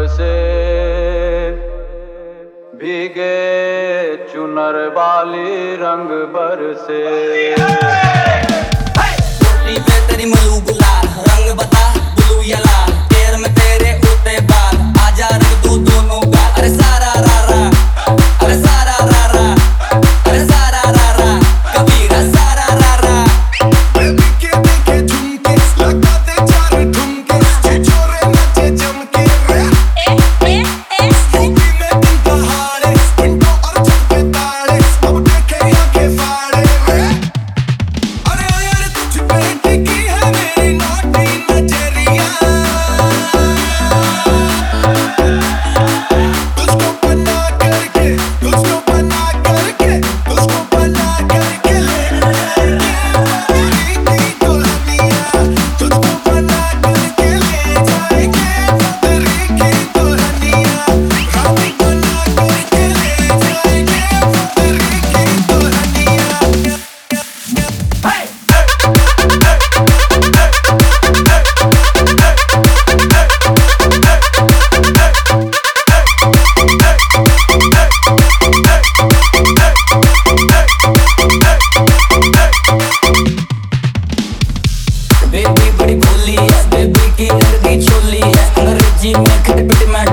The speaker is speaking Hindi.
से भीगे चुनर वाली रंग बरसे। चोटी पे तेरी मलू गुलाल, रंग बता ब्लू या लाल, पैर में तेरे उड़ते बाल, आजा रंग तू दोनों गाल। अरे सारा रा रा, अरे सारा रा रा, अरे सारा रा रा, कबीरा सारा रा रा। बेबी के देखे झुमके, लगा दे चार ठुमके, जे छोरे नाचे जमके रे। यूपी में दिन दहाड़े, विंडो और छत पे ताड़े, अब देखे आंखें फाड़े रे। अरे अरे तुझ पे टिकी है मेरी नोटी नजरिया, तुझको बना करके, तुझको बना करके, तुझको बना करके ले जाएंगे तेरी दुल्हनिया, तुझको बना करके ले जाएंगे तेरी दुल्हनिया, रानी बना करके ले जाएंगे तेरी दुल्हनिया। बेबी बड़ी भोली है, बेबी की लड़की छोली है, अंग्रेजी में खटपट में